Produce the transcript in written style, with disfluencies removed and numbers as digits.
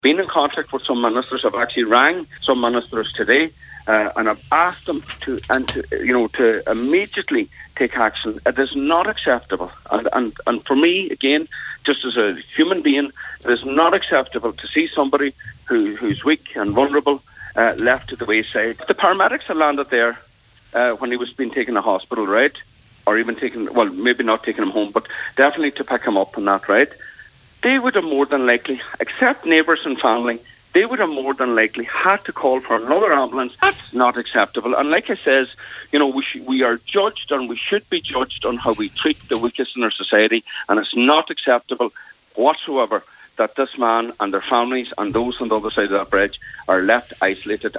been in contact with some ministers. I've actually rang some ministers today, and I've asked them to immediately take action. It is not acceptable, and for me, again, just as a human being, it is not acceptable to see somebody who's weak and vulnerable left to the wayside. The paramedics had landed there when he was being taken to hospital, right? Or even maybe not taking him home, but definitely to pick him up and that, right? They would have more than likely, except neighbours and family, they would have more than likely had to call for another ambulance. That's not acceptable. And like I says, we are judged, and we should be judged on how we treat the weakest in our society, and it's not acceptable whatsoever that this man and their families and those on the other side of that bridge are left isolated.